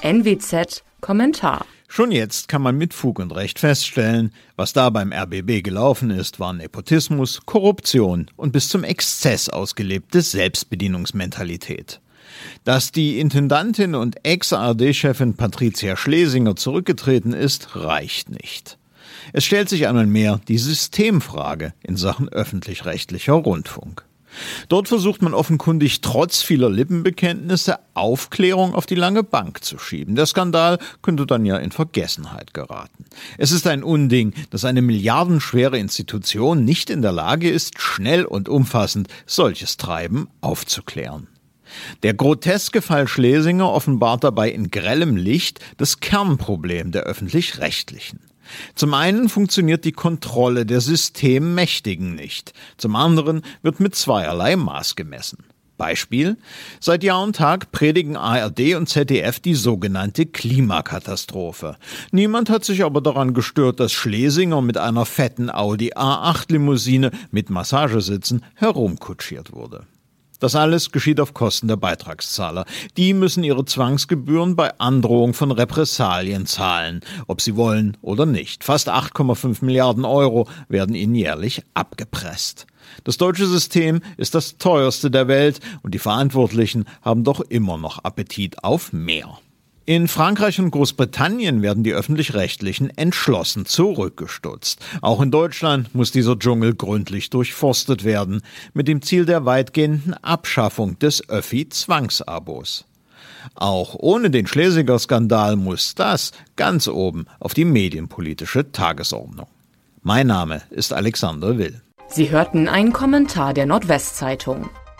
NWZ Kommentar. Schon jetzt kann man mit Fug und Recht feststellen, was da beim RBB gelaufen ist, war Nepotismus, Korruption und bis zum Exzess ausgelebte Selbstbedienungsmentalität. Dass die Intendantin und Ex-ARD-Chefin Patricia Schlesinger zurückgetreten ist, reicht nicht. Es stellt sich einmal mehr die Systemfrage in Sachen öffentlich-rechtlicher Rundfunk. Dort versucht man offenkundig trotz vieler Lippenbekenntnisse Aufklärung auf die lange Bank zu schieben. Der Skandal könnte dann ja in Vergessenheit geraten. Es ist ein Unding, dass eine milliardenschwere Institution nicht in der Lage ist, schnell und umfassend solches Treiben aufzuklären. Der groteske Fall Schlesinger offenbart dabei in grellem Licht das Kernproblem der Öffentlich-Rechtlichen. Zum einen funktioniert die Kontrolle der Systemmächtigen nicht. Zum anderen wird mit zweierlei Maß gemessen. Beispiel: Seit Jahr und Tag predigen ARD und ZDF die sogenannte Klimakatastrophe. Niemand hat sich aber daran gestört, dass Schlesinger mit einer fetten Audi A8-Limousine mit Massagesitzen herumkutschiert wurde. Das alles geschieht auf Kosten der Beitragszahler. Die müssen ihre Zwangsgebühren bei Androhung von Repressalien zahlen, ob sie wollen oder nicht. Fast 8,5 Milliarden Euro werden ihnen jährlich abgepresst. Das deutsche System ist das teuerste der Welt und die Verantwortlichen haben doch immer noch Appetit auf mehr. In Frankreich und Großbritannien werden die Öffentlich-Rechtlichen entschlossen zurückgestutzt. Auch in Deutschland muss dieser Dschungel gründlich durchforstet werden, mit dem Ziel der weitgehenden Abschaffung des Öffi-Zwangsabos. Auch ohne den Schlesinger-Skandal muss das ganz oben auf die medienpolitische Tagesordnung. Mein Name ist Alexander Will. Sie hörten einen Kommentar der Nordwestzeitung.